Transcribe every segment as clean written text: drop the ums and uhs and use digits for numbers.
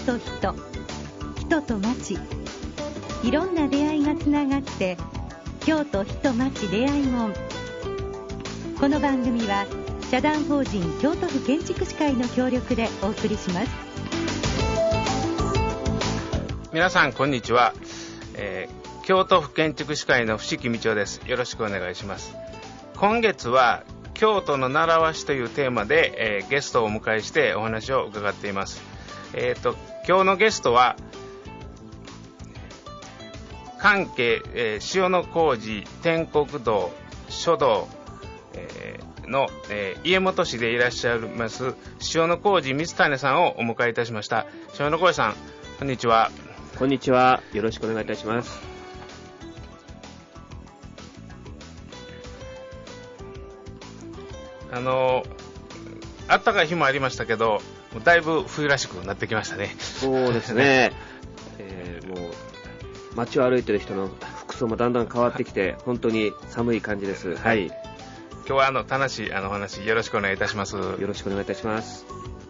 と人、人と町、いろんな出会いがつながって京都人町出会い門。この番組は社団法人京都府建築士会の協力でお送りします。 皆さんこんにちは、京都府建築士会の伏木道夫です。よろしくお願いします。今月は京都の習わしというテーマで、ゲストをお迎えしてお話を伺っています。今日のゲストは関係、塩小路天国堂書道、の、家元市でいらっしゃいます塩小路光種さんをお迎えいたしました。塩小路さん、こんにちは。 こんにちは。よろしくお願いいたします。 あったかい日もありましたけど、だいぶ冬らしくなってきましたね。 そうですね。もう街を歩いてる人の服装もだんだん変わってきて、本当に寒い感じです。はい。 今日は楽しいお話よろしくお願いいたします。 よろしくお願いいたします。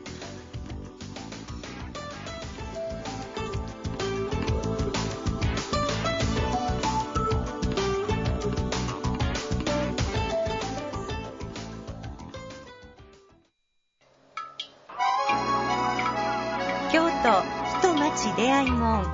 京都人町出会い門。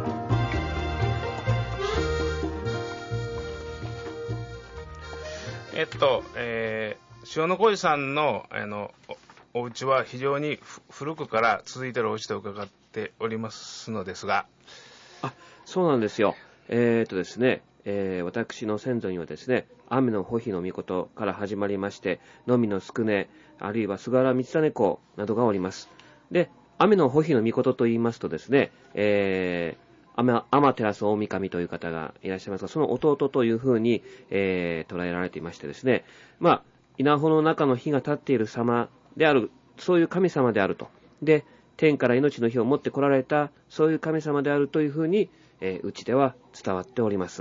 塩小路さんのお家は非常に古くから続いているお家と伺っておりますのですが。 そうなんですよ。ですね、私の先祖にはですね、雨の保秘の御事から始まりまして、のみの宿根、あるいは菅原道真公などがおります。で、雨の保秘の御事と言いますとですね、天照大神という方がいらっしゃいますが、その弟というふうに、捉えられていましてですね、稲穂の中の火が立っている様である、そういう神様であると。で、天から命の火を持ってこられた、そういう神様であるというふうに、うちでは伝わっております。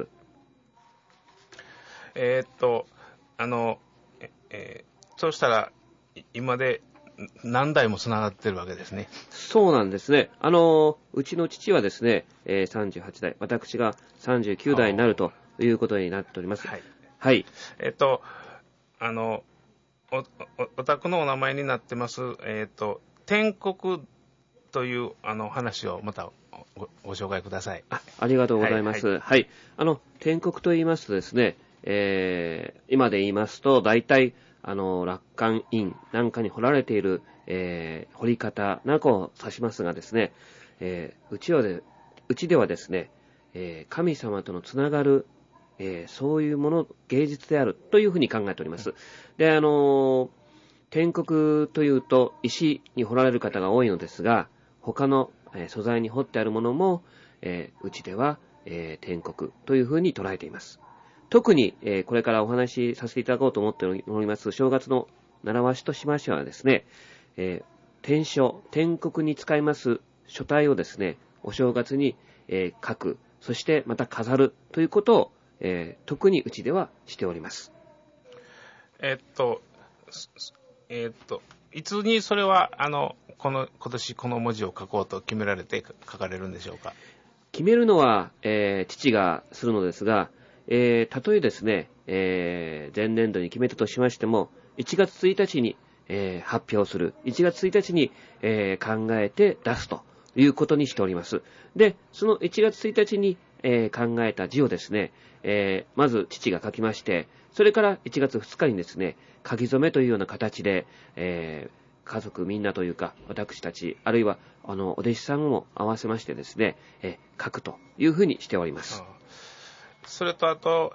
そうしたら、今で何代もつながってるわけですね。 そうなんですね。うちの父はですね、38代、私が39代になるということになっております。 はい。 はい。 お宅のお名前になってます、天国という話をまたご紹介ください。 ありがとうございます。はい。天国と言いますとですね、今で言いますと、大体、楽観院なんかに彫られている、彫り方なんかを指しますがですね、うちではですね、神様とのつながる、そういうもの、芸術であるというふうに考えております。で、天国というと石に彫られる方が多いのですが、他の、素材に彫ってあるものも、うちでは、天国というふうに捉えています。特に、これからお話しさせていただこうと思っております正月の習わしとしましてはですね、天書、天国に使います書体をですね、お正月に、書く、そしてまた飾るということを、特にうちではしております。 いつにそれは今年この文字を書こうと決められて書かれるんでしょうか。 決めるのは、父がするのですが、たとえですね、前年度に決めたとしましても、1月1日に、発表する、1月1日に、考えて出すということにしております。で、その1月1日に、考えた字をですね、まず父が書きまして、それから1月2日にですね、書き初めというような形で、家族みんなというか、私たち、あるいはお弟子さんも合わせましてですね、書くというふうにしております。 それとあと、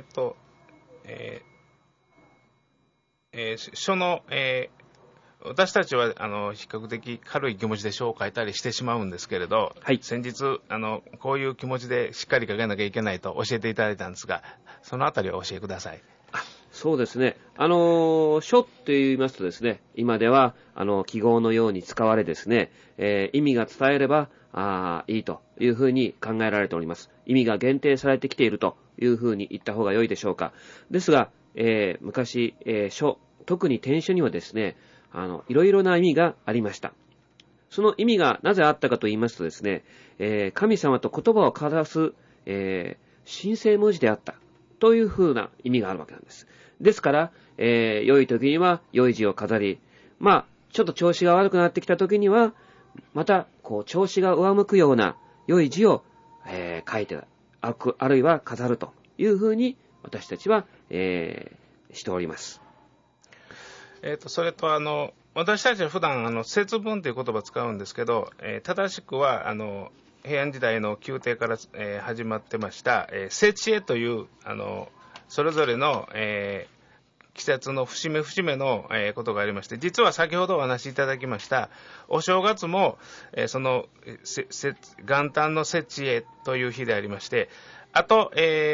書の、私たちは比較的軽い気持ちで書を書いたりしてしまうんですけれど、 はい、 先日こういう気持ちでしっかり書けなきゃいけないと教えていただいたんですが、そのあたりを教えてください。 そうですね。書って言いますとですね、今では記号のように使われですね、意味が伝えればいいというふうに考えられております。意味が限定されてきているというふうに言った方が良いでしょうか。ですが、昔、書、特に天書にはですね、いろいろな意味がありました。 その意味がなぜあったかと言いますとですね、神様と言葉を交わす、神聖文字であったというふうな意味があるわけなんです。ですから、良い時には良い字を飾り、ちょっと調子が悪くなってきた時には、また、調子が上向くような良い字を、書いて、あるいは飾るというふうに私たちは、しております。 それと私たちは普段節分という言葉を使うんですけど、正しくは平安時代の宮廷から、始まってました節会というそれぞれの、季節の節目節目の、ことがありまして、実は先ほどお話しいただきましたお正月も、その元旦の節会という日でありまして、あと、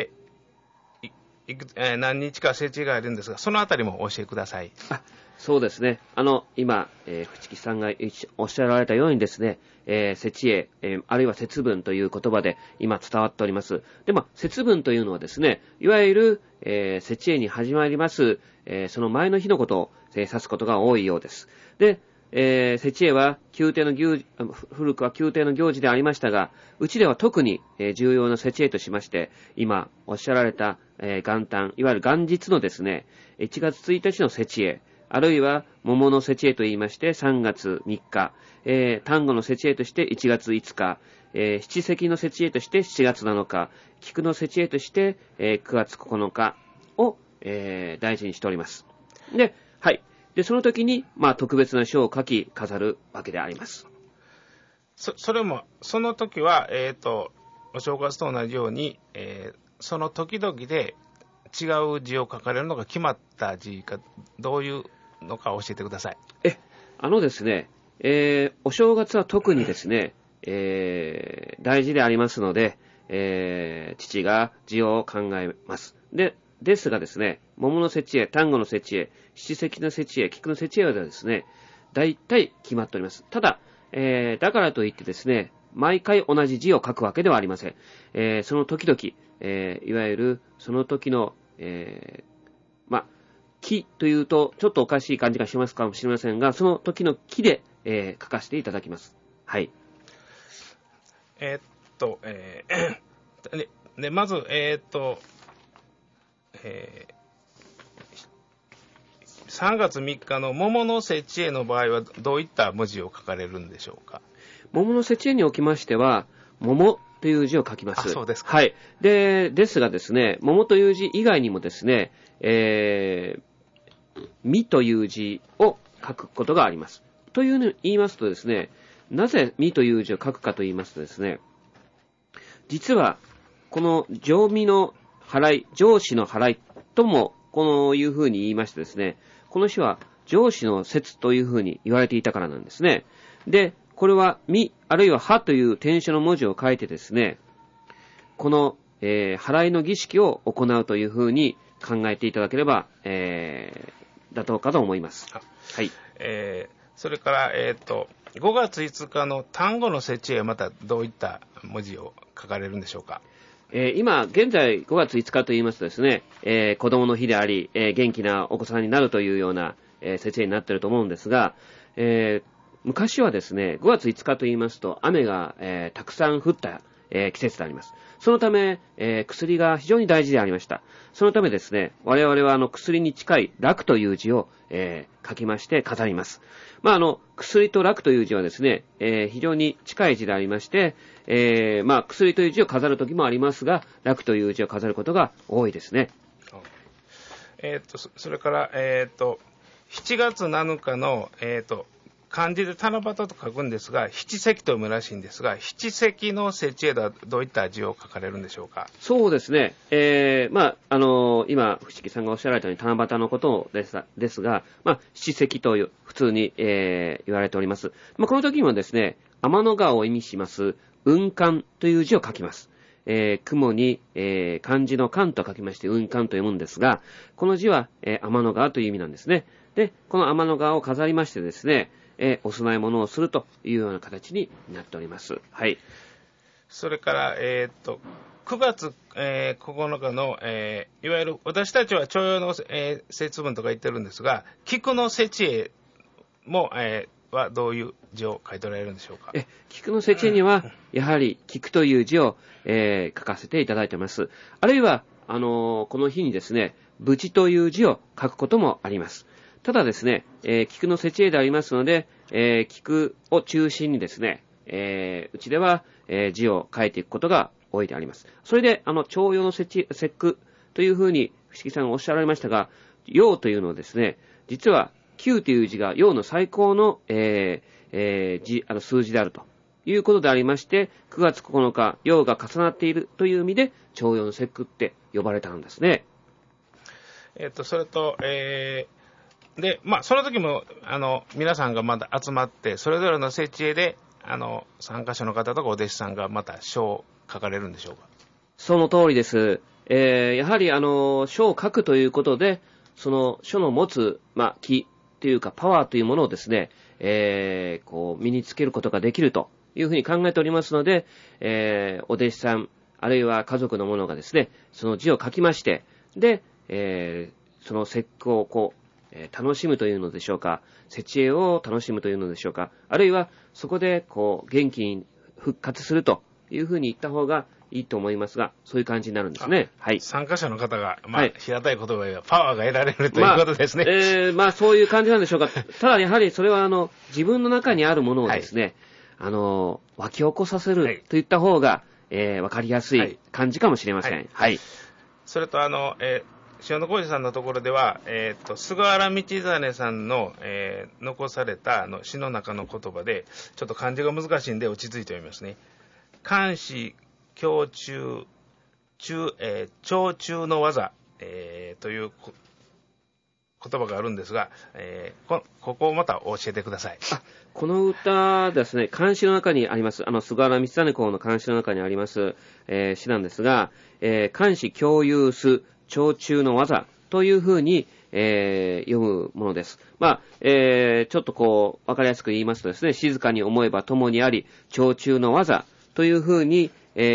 何日か節会があるんですが、そのあたりもお教えください。 そうですね。今、藤木さんがおっしゃられたようにですね、節会、あるいは節分という言葉で今伝わっております。で、節分というのはですね、いわゆる、節会に始まります、その前の日のことを、指すことが多いようです。で、節会は宮廷の古くは宮廷の行事でありましたが、うちでは特に、重要な節会としまして、今おっしゃられた、元旦、いわゆる元日のですね、1月1日の節会、あるいは桃の節会と言いまして3月3日、端午の節会として1月5日、七石の節会として7月7日、菊の節会として、9月9日を、大事にしております。で、はい。で、その時に、特別な書を書き飾るわけであります。 それも、その時は、お正月と同じように、その時々で違う字を書かれるのが決まった字か、どういうのか教えてください。 ですね、お正月は特にですね、大事でありますので、父が字を考えます。ですがですね、桃の節会、端午の節会、七石の節会、菊の節会はですね、大体決まっております。ただ、だからといってですね、毎回同じ字を書くわけではありません。その時々、いわゆるその時の、木というとちょっとおかしい感じがしますかもしれませんが、その時の木で、書かせていただきます。はい。 まず、3月3日の桃の節会の場合はどういった文字を書かれるんでしょうか。 桃の節会におきましては、桃という字を書きます。 そうですか。 はい。ですがですね、桃という字以外にもですね、実という字を書くことがあります。というのを言いますとですね、なぜ実という字を書くかと言いますとですね、実はこの上身の払い、上司の払いともこういうふうに言いましてですね、この詩は上司の節というふうに言われていたからなんですね。で、これは実あるいははという篆書の文字を書いてですね、この、払いの儀式を行うというふうに考えていただければ、妥当かと思います。はい。 それから、5月5日の端午の節会はまたどういった文字を書かれるんでしょうか。 今、現在5月5日と言いますとですね、子供の日であり、元気なお子さんになるというような、節会になっていると思うんですが、昔はですね、5月5日と言いますと雨が、たくさん降った、季節であります。そのため、薬が非常に大事でありました。そのためですね、我々は薬に近い楽という字を、書きまして飾ります。薬と楽という字はですね、非常に近い字でありまして、薬という字を飾るときもありますが、楽という字を飾ることが多いですね。 それから、7月7日の、漢字で七夕と書くんですが、七石と読むらしいんですが、七石の節会ではどういった字を書かれるんでしょうか。 そうですね。今、藤木さんがおっしゃられたように七夕のことですが、七石と普通に、言われております。この時にはですね、天の川を意味します、雲寒という字を書きます。雲に、漢字の寒と書きまして、雲寒と読むんですが、この字は、天の川という意味なんですね。で、この天の川を飾りましてですね、お供え物をするというような形になっております。はい。 それから、9月、9日の、いわゆる私たちは徴用の、節分とか言ってるんですが、菊の節会も、 はどういう字を書いておられるんでしょうか。 菊の設置には、やはり菊という字を、書かせていただいています。あるいは、この日にですね、ぶちという字を書くこともあります。ただですね、菊の設置でありますので、菊を中心にですね、うちでは、字を書いていくことが多いであります。それで、徴用の節句というふうに、伏木さんがおっしゃられましたが、陽というのはですね、実は、9という字が陽の最高の、数字であるということでありまして、9月9日、陽が重なっているという意味で、徴用の節句って呼ばれたんですね。 それと、で、その時も、皆さんがまだ集まって、それぞれの設置で、参加者の方とかお弟子さんがまた書を書かれるんでしょうか。その通りです。やはり、書を書くということで、その書の持つ、気というかパワーというものをですね、身につけることができるというふうに考えておりますので、お弟子さん、あるいは家族の者がですね、その字を書きまして、で、その節句を楽しむというのでしょうか、設営を楽しむというのでしょうか、あるいはそこで元気に復活するというふうに言った方がいいと思いますが、そういう感じになるんですね。はい。 参加者の方が、平たい言葉でパワーが得られるということですね。 そういう感じなんでしょうか。ただやはりそれは自分の中にあるものをですね、湧き起こさせるといった方が、わかりやすい感じかもしれません。はい。 それと塩野浩二さんのところでは、菅原道真さんの、残された詩の中の言葉で、ちょっと漢字が難しいんで落ち着いておりますね。漢詩胸中、長中の技、という言葉があるんですが、ここをまた教えてください。 この歌ですね、漢詩の中にあります、菅原道真公の漢詩の中にあります、詩なんですが、漢詩共有す長中の技というふうに、読むものです。ちょっとわかりやすく言いますとですね、静かに思えば共にあり、長中の技というふうに、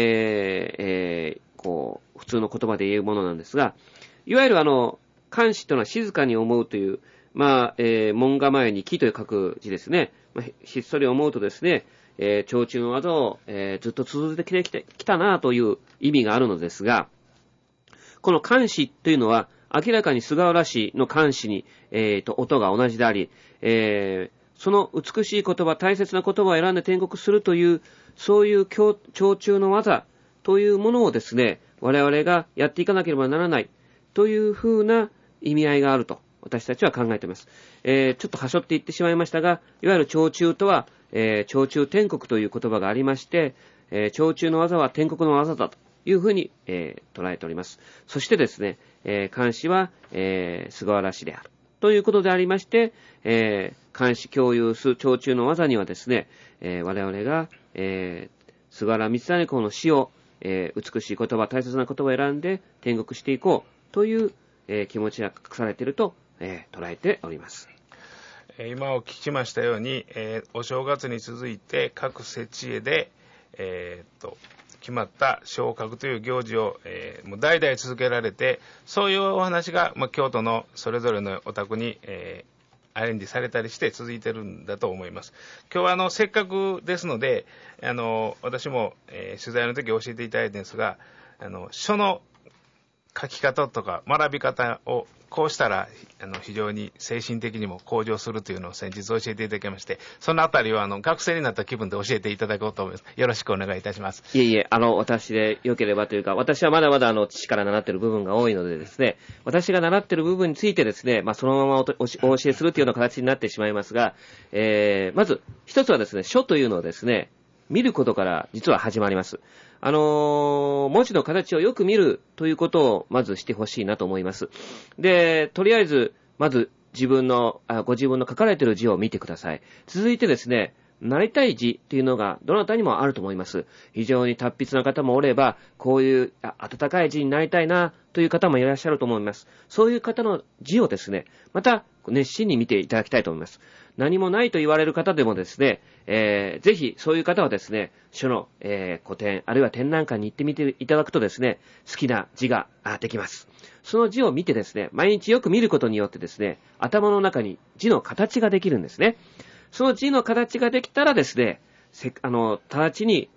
普通の言葉で言うものなんですが、いわゆる漢詩というのは静かに思うという、門構えに木という書く字ですね。ひっそり思うとですね、長中の技を、ずっと続いてきたなという意味があるのですが、この漢詩というのは、明らかに菅原氏の漢詩に、音が同じであり、その美しい言葉、大切な言葉を選んで転国するという、そういう長中の技というものをですね、我々がやっていかなければならないというふうな意味合いがあると私たちは考えています。ちょっとはしょって言ってしまいましたが、いわゆる長中とは、長中転国という言葉がありまして、長中の技は転国の技だというふうに、捉えております。そしてですね、漢詩は、菅原氏であるということでありまして、漢詩共有す長中の技にはですね、我々が、菅原道真公の詩を、美しい言葉、大切な言葉を選んで転国していこうという、気持ちが隠されていると、捉えております。 今お聞きましたように、お正月に続いて各設営で、決まった書を書くという行事を、もう代々続けられて、そういうお話が、京都のそれぞれのお宅に、アレンジされたりして続いてるんだと思います。今日はせっかくですので、私も、取材の時教えていただいたんですが、書の書き方とか学び方をこうしたら非常に精神的にも向上するというのを先日教えていただきまして、そのあたりは学生になった気分で教えていただこうと思います。よろしくお願いいたします。 いえいえ、私でよければというか、私はまだまだ父から習っている部分が多いのでですね、私が習っている部分についてですね、そのままお教えするというような形になってしまいますが、まず一つはですね、書というのをですね、見ることから実は始まります。文字の形をよく見るということをまずしてほしいなと思います。で、とりあえず、まずご自分の書かれている字を見てください。続いてですね、なりたい字というのがどなたにもあると思います。非常に達筆な方もおれば、こういう温かい字になりたいなという方もいらっしゃると思います。そういう方の字をですね、また熱心に見ていただきたいと思います。何もないと言われる方でもですね、ぜひそういう方はですね、書の、古典あるいは展覧会に行ってみていただくとですね、好きな字ができます。その字を見てですね、毎日よく見ることによってですね、頭の中に字の形ができるんですね。 その字の形ができたらですね、直ちに、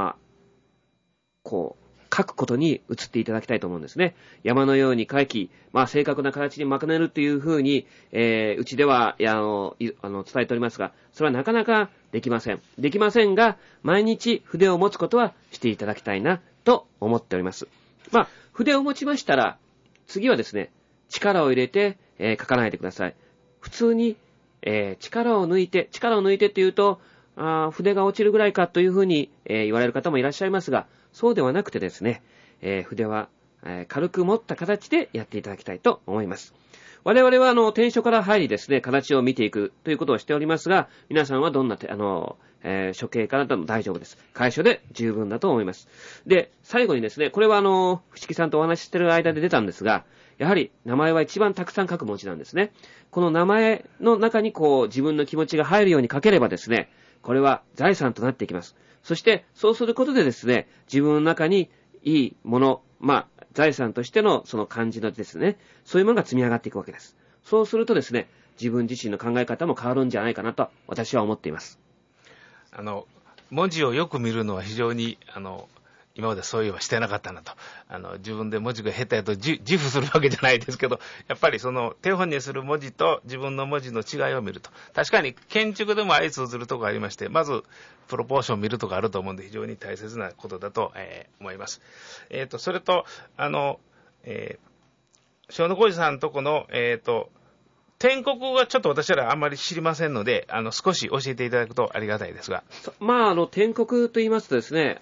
こう、書くことに移っていただきたいと思うんですね。山のように書き、正確な形にまとめるというふうに、うちでは、伝えておりますが、それはなかなかできません。できませんが、毎日筆を持つことはしていただきたいな、と思っております。筆を持ちましたら、次はですね、力を入れて、書かないでください。普通に、力を抜いてっていうと、筆が落ちるぐらいかというふうに、言われる方もいらっしゃいますが、そうではなくてですね、筆は、軽く持った形でやっていただきたいと思います。我々は篆書から入りですね、形を見ていくということをしておりますが、皆さんはどんな書形からでも大丈夫です。楷書で十分だと思います。で、最後にですね、これは伏木さんとお話ししている間で出たんですが、やはり名前は一番たくさん書く文字なんですね。この名前の中に自分の気持ちが入るように書ければですね、これは財産となっていきます。そして、そうすることでですね、自分の中にいいもの、財産としてのその漢字のですね、そういうものが積み上がっていくわけです。そうするとですね、自分自身の考え方も変わるんじゃないかなと私は思っています。 文字をよく見るのは非常に今までそういえばしてなかったなと。自分で文字が下手やと自負するわけじゃないですけど、やっぱりその手本にする文字と自分の文字の違いを見ると。確かに建築でも相通ずるところがありまして、まずプロポーションを見るとかあると思うんで非常に大切なことだと、思います。それと、小野浩二さんのとこの、篆刻はちょっと私らあんまり知りませんので、少し教えていただくとありがたいですが。 篆刻と言いますとですね、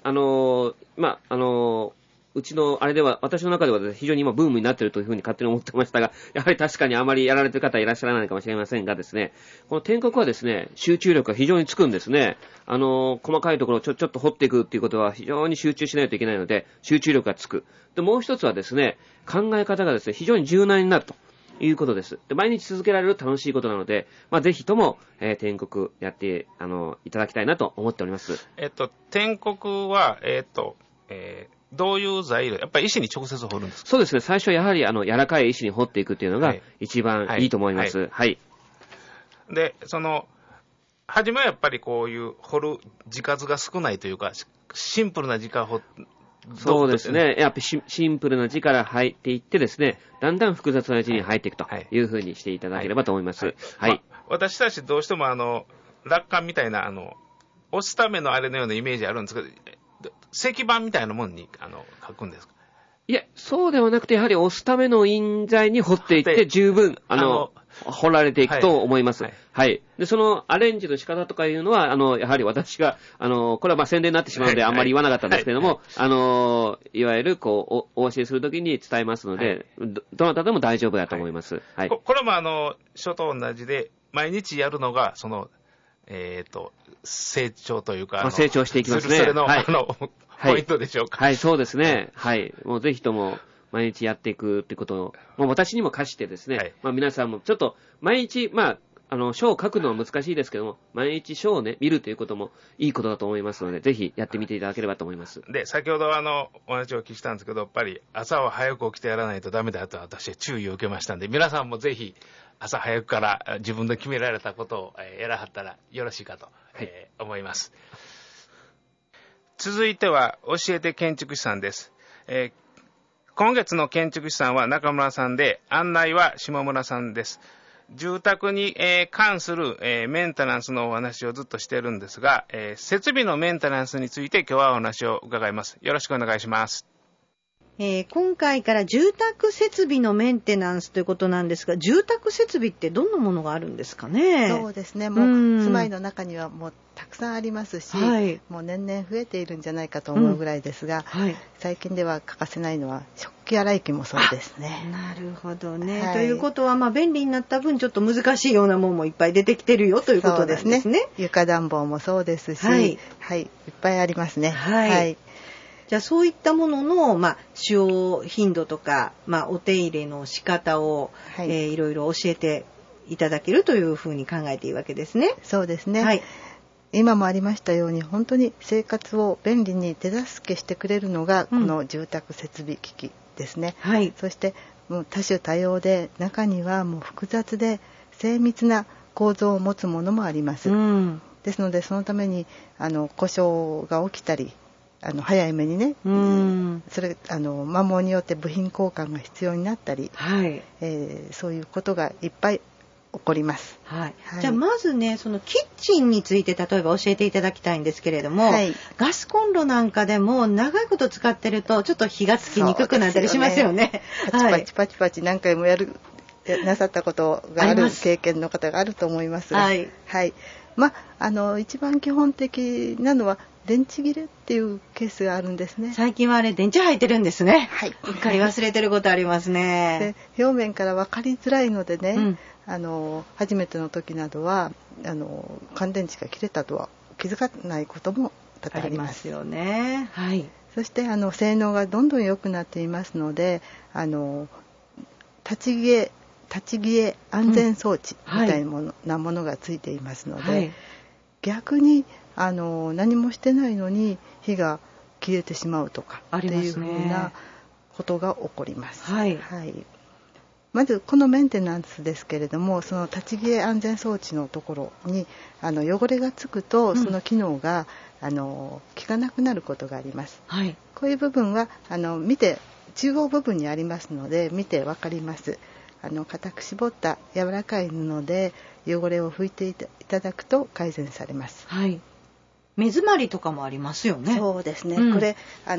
うちのあれでは、私の中では非常に今ブームになっているというふうに勝手に思ってましたが、やはり確かにあまりやられている方はいらっしゃらないかもしれませんがですね、この篆刻はですね、集中力が非常につくんですね。細かいところをちょっと掘っていくっていうことは非常に集中しないといけないので、集中力がつく。で、もう一つはですね、考え方がですね、非常に柔軟になるということです。で、毎日続けられる楽しいことなので、ぜひとも、篆刻やっていただきたいなと思っております。 篆刻はどういう材料、やっぱり石に直接彫るんですか？ そうですね。最初はやはり柔らかい石に彫っていくっていうのが一番いいと思います。はい。 で、初めはやっぱりこういう彫る字数が少ないというか、シンプルな字から彫って、 そうですね。やっぱりシンプルな字から入っていってですね、だんだん複雑な字に入っていくというふうにしていただければと思います。はい。 私たちどうしても落款みたいな押すためのあれのようなイメージあるんですけど、石板みたいなものに書くんですか？ いや、そうではなくて、やはり押すための印材に彫っていって十分、彫られていくと思います。はい。で、そのアレンジの仕方とかいうのは、やはり私が、これは宣伝になってしまうのであんまり言わなかったんですけれども、いわゆる、お教えするときに伝えますので、どなたでも大丈夫だと思います。はい。 これも書と同じで、毎日やるのが、成長というか、 成長していきますね。 それの、ポイントでしょうか。 はい、そうですね。はい。もうぜひとも、毎日やっていくってことを、もう私にも課してですね、皆さんもちょっと、毎日、書を書くのは難しいですけども、毎日書をね、見るということもいいことだと思いますので、ぜひやってみていただければと思います。 で、先ほどお話をお聞きしたんですけど、やっぱり朝は早く起きてやらないとダメだと私は注意を受けましたんで、皆さんもぜひ、朝早くから自分で決められたことをやらはったらよろしいかと、思います。続いては教えて建築士さんです。今月の建築士さんは中村さんで、案内は下村さんです。住宅に関するメンテナンスのお話をずっとしているんですが、設備のメンテナンスについて今日はお話を伺います。よろしくお願いします。 今回から住宅設備のメンテナンスということなんですが、住宅設備ってどんなものがあるんですかね？ そうですね。もう住まいの中にはもうたくさんありますし、もう年々増えているんじゃないかと思うぐらいですが、最近では欠かせないのは食器洗い機もそうですね。 なるほどね。ということは便利になった分ちょっと難しいようなものもいっぱい出てきてるよということですね。 床暖房もそうですし、いっぱいありますね。 じゃあそういったものの、使用頻度とか、お手入れの仕方を、いろいろ教えていただけるというふうに考えているわけですね。 そうですね。今もありましたように本当に生活を便利に手助けしてくれるのがこの住宅設備機器ですね。そしてもう多種多様で中にはもう複雑で精密な構造を持つものもあります。ですのでそのために故障が起きたり早い目にね、それ摩耗によって部品交換が必要になったり、そういうことがいっぱい起こります。 じゃあまずね、そのキッチンについて例えば教えていただきたいんですけれども、ガスコンロなんかでも長いこと使ってるとちょっと火がつきにくくなったりしますよね。 パチパチ何回もなさったことがある経験の方があると思います。一番基本的なのは電池切れっていうケースがあるんですね。 最近は電池入ってるんですね。うっかり忘れてることありますね。 で表面から分かりづらいのでね、初めての時などは乾電池が切れたとは気づかないことも多々ありますよね。 そして性能がどんどん良くなっていますので立ち消え安全装置みたいなものがついていますので、逆に何もしてないのに火が消えてしまうとかっていうふうなことが起こります。まずこのメンテナンスですけれども、その立ち消え安全装置のところに汚れがつくとその機能が効かなくなることがあります。こういう部分は見て中央部分にありますので見て分かります。固く絞った柔らかい布で汚れを拭いていただくと改善されます。 目詰まりとかもありますよね。 そうですね。これ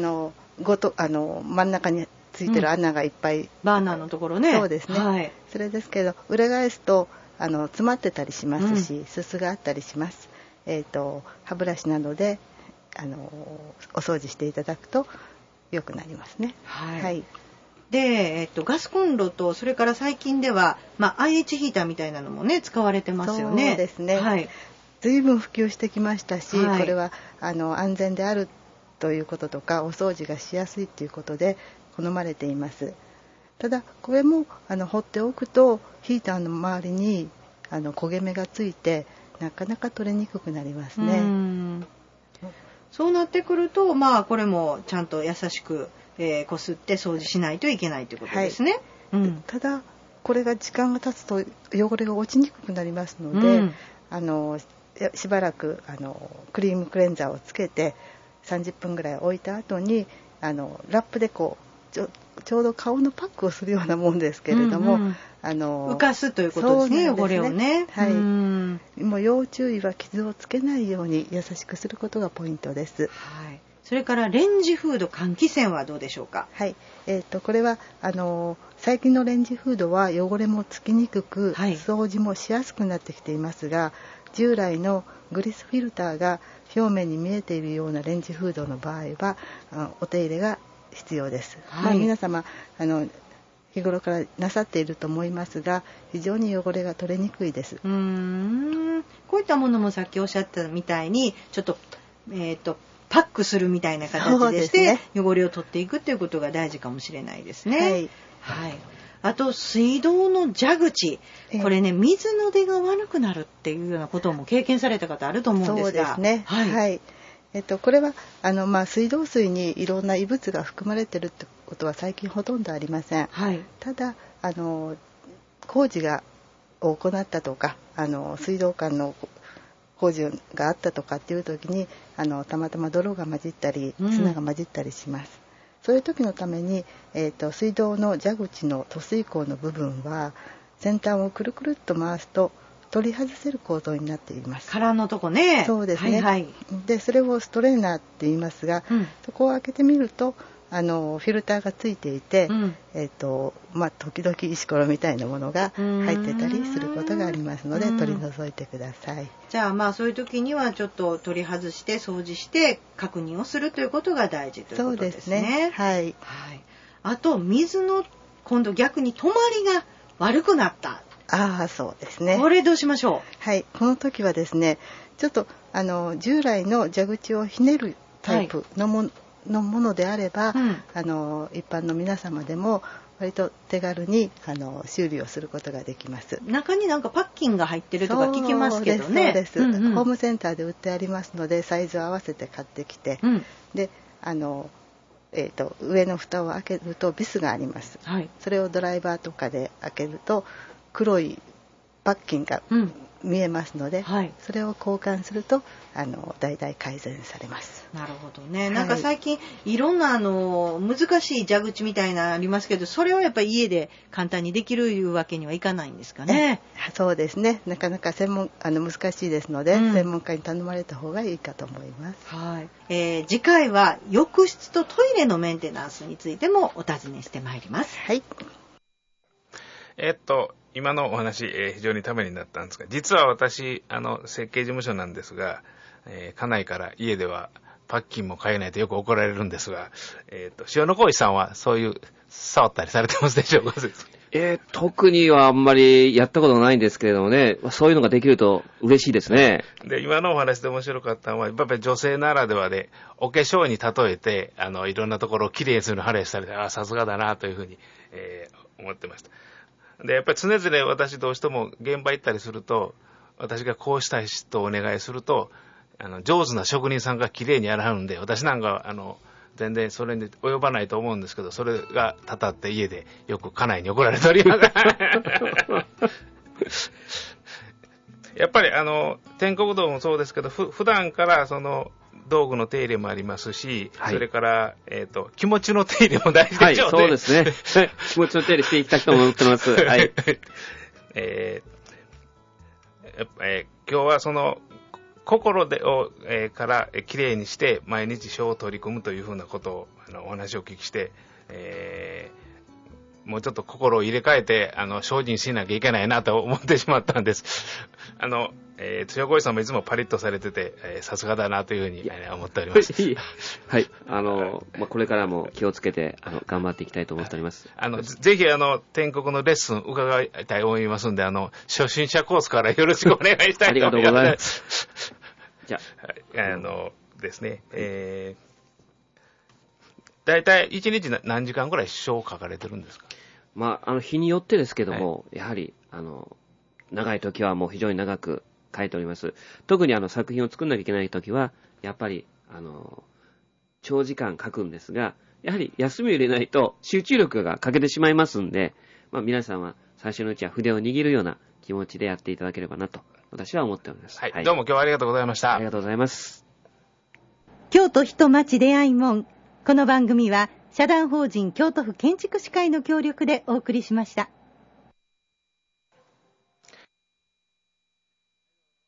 真ん中についてる穴がいっぱい、 バーナーのところね。 そうですね。それですけど裏返すと詰まってたりしますし、すすがあったりします。歯ブラシなどでお掃除していただくと良くなりますね。 で、ガスコンロとそれから最近では、IH ヒーターみたいなのもね使われてますよね。 そうですね。随分普及してきましたし、これは安全であるということとかお掃除がしやすいということで好まれています。ただこれも放っておくとヒーターの周りに焦げ目がついてなかなか取れにくくなりますね。 そうなってくるとこれもちゃんと優しくこすって掃除しないといけないということですね。 ただこれが時間が経つと汚れが落ちにくくなりますので、しばらくクリームクレンザーをつけて30分ぐらい置いた後にラップでちょうど顔のパックをするようなもんですけれども、 浮かすということですね。汚れをね。 もう要注意は傷をつけないように優しくすることがポイントです。 それからレンジフード換気扇はどうでしょうか。 これは最近のレンジフードは汚れもつきにくく、掃除もしやすくなってきていますが、従来のグリスフィルターが表面に見えているようなレンジフードの場合はお手入れが必要です。皆様日頃からなさっていると思いますが、非常に汚れが取れにくいです。 こういったものもさっきおっしゃったみたいにちょっとパックするみたいな形でして汚れを取っていくっていうことが大事かもしれないですね。あと水道の蛇口、これね水の出が悪くなるっていうようなことも経験された方あると思うんですが。 そうですね。これは水道水にいろんな異物が含まれているってことは最近ほとんどありません。ただ工事を行ったとか水道管の工事があったとかっていう時にたまたま泥が混じったり砂が混じったりします。そういう時のために、水道の蛇口の塗水口の部分は先端をくるくるっと回すと取り外せる構造になっています。 空のとこね。 そうですね。でそれをストレーナーって言いますが、そこを開けてみるとフィルターがついていて、時々石ころみたいなものが入ってたりすることがありますので取り除いてください。 じゃあそういう時にはちょっと取り外して掃除して確認をするということが大事ということですね。 そうですね。 あと水の今度逆に止まりが悪くなった。 そうですね。 これどうしましょう。この時はですね、ちょっと従来の蛇口をひねるタイプのものであれば、一般の皆様でも割と手軽に修理をすることができます。 中になんかパッキンが入ってるとか聞きますけどね。 そうです。ホームセンターで売ってありますのでサイズを合わせて買ってきて、で上の蓋を開けるとビスがあります、それをドライバーとかで開けると黒いパッキンが見えますので、 はい、 それを交換すると大体改善されます。 なるほどね。なんか最近いろんな難しい蛇口みたいなのありますけど、それをやっぱり家で簡単にできるいうわけにはいかないんですかね。 そうですね。なかなか難しいですので、専門家に頼まれた方がいいかと思います。 はい。次回は浴室とトイレのメンテナンスについてもお尋ねしてまいります。 はい。 今のお話、非常にためになったんですが、実は私設計事務所なんですが、家内から家ではパッキンも買えないとよく怒られるんですが、塩野浩一さんはそういう触ったりされてますでしょうか？ 特にはあんまりやったことないんですけれどもね、そういうのができると嬉しいですね。 で、今のお話で面白かったのは、やっぱり女性ならではで、お化粧に例えて、いろんなところをきれいにするの話されて、さすがだなというふうに、思ってました。で、やっぱり常々私どうしても現場行ったりすると、私がこうしたいとお願いすると、上手な職人さんがきれいにやらはるんで、私なんか全然それに及ばないと思うんですけど、それがたたって家でよく家内に怒られております。やっぱり天国堂もそうですけど、普段からその道具の手入れもありますし、はい、それから、気持ちの手入れも大事でしょうね。 はい、そうですね。気持ちの手入れしていきたいと思ってます。はい。 今日はその心を、からきれいにして毎日書を取り組むというふうなことをお話をお聞きして、もうちょっと心を入れ替えて精進しなきゃいけないなと思ってしまったんです。強越さんもいつもパリッとされてて、さすがだなというふうに、思っております。 はい。これからも気をつけて頑張っていきたいと思っております。 ぜひ天国のレッスン伺いたいと思いますんで、初心者コースからよろしくお願いしたいと思います。ありがとうございます。じゃあ、ですね、だいたい1日何時間ぐらい書を書かれてるんですか？ 日によってですけども、やはり、長い時はもう非常に長く書いております。特に作品を作んなきゃいけない時は、やっぱり、長時間書くんですが、やはり休みを入れないと集中力が欠けてしまいますんで、皆さんは最初のうちは筆を握るような気持ちでやっていただければなと、私は思っております。 はい。どうも今日はありがとうございました。 ありがとうございます。 京都人町出会い門。この番組は社団法人京都府建築士会の協力でお送りしました。